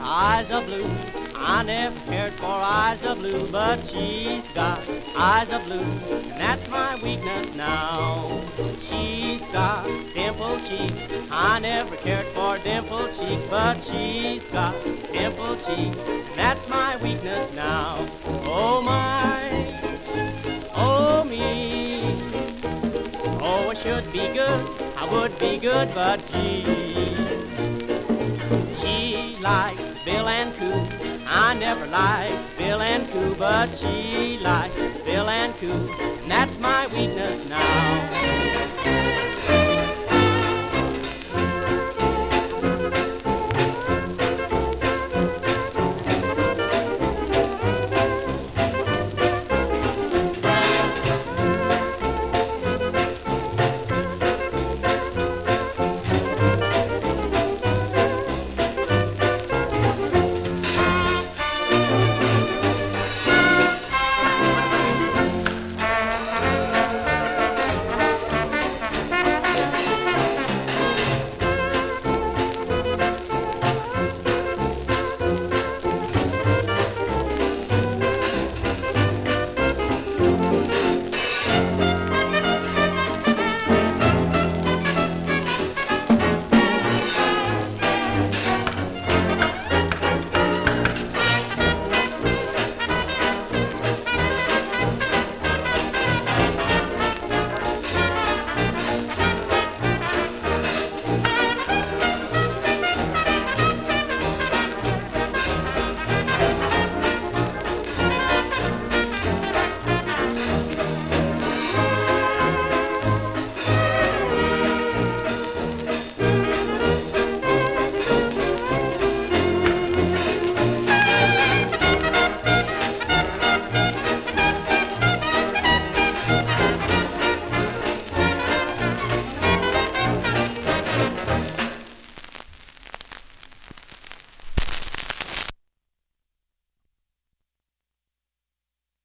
eyes of blue. I never cared for eyes of blue, but she's got eyes of blue, and that's my weakness now. She's got dimpled cheeks. I never cared for dimpled cheeks, but she's got dimpled cheeks, and that's my weakness now. Oh my, oh me. Oh, I should be good, I would be good, but she likes Bill and Coo. I never liked Bill and Coo, but she likes Bill and Coo, and that's my weakness now.